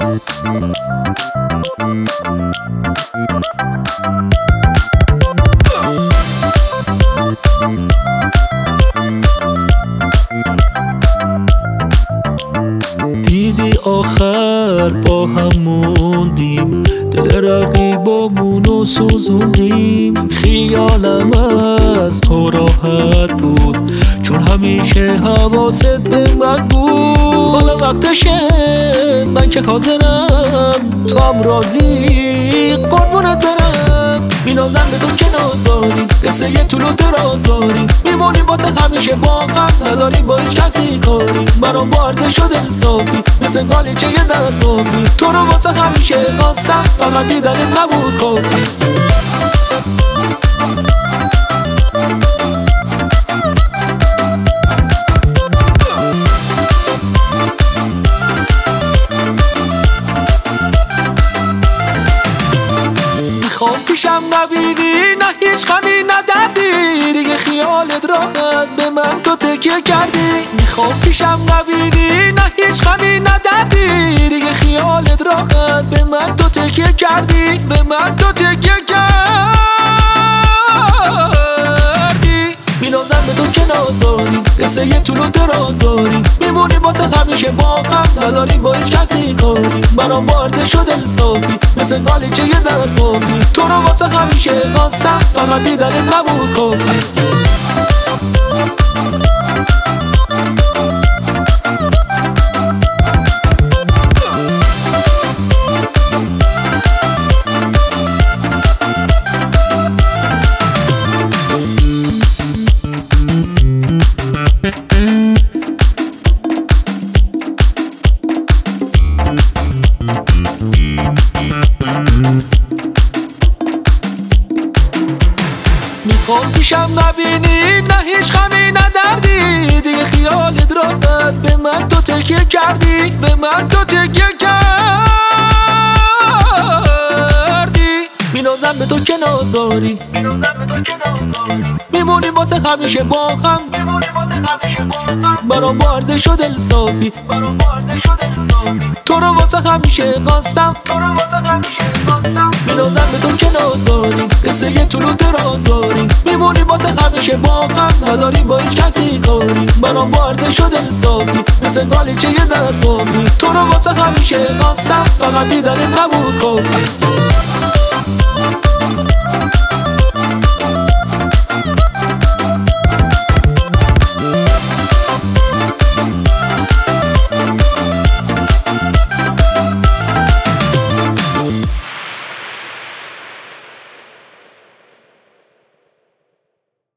دیدی آخر با هم موندیم، دل رقیبامونو سوزوندیم. خیالم از تو راحت بود، چون همیشه حواست به من بود. حالا وقتشه من که حاضرم، تو هم راضی قربونت برم. مینازم به تو که ناز داری، قصه یه طول و دراز داری. میمونی واسه همیشه با هم، نداری با هیچ کسی کاری. برام با عرضه شده انصافی، مثل قالیچه یه دست بافی. تو رو واسه همیشه خواستم، فقط دیدنت نبود کافی. میخوام پیشم نبینی، نه هیچ غمی نه دردی. دیگه خیالت راحت به من تو تکیه کردی. میخوام پیشم نبینی، نه هیچ غمی نه دردی. دیگه خیالت راحت به من تو تکیه کردی. به من تو تکیه کردی. مینازم به تو که ناز داری، قصه یه طول و دراز داری. میمونی واسه همیشه با هم، نداری با هیچ کسی کاری. برام با عرضه شده انصافی، مثل قالیچه یه دست بافی. تو رو واسه همیشه خواستم، فقط دیدنت نبود کافی. میخوام پیشم نبینی، نه هیچ غمی نه دردی. دیگه خیالت راحت به من تو تکیه کردی. به من تو تکیه کردی. مینازم به تو که ناز داری، میمونی واسه همیشه با هم. برام با عرضه شده انصافی، تو رو واسه همیشه خواستم. مینازم به تو که ناز داری، قصه یه طول و دراز داری. میمونی واسه همیشه با هم، نداری با هیچ کسی کاری. برام با عرضه شده انصافی، مثل قالیچه یه دست بافی. تو رو واسه همیشه خواستم، فقط دیدنت نبود کافی.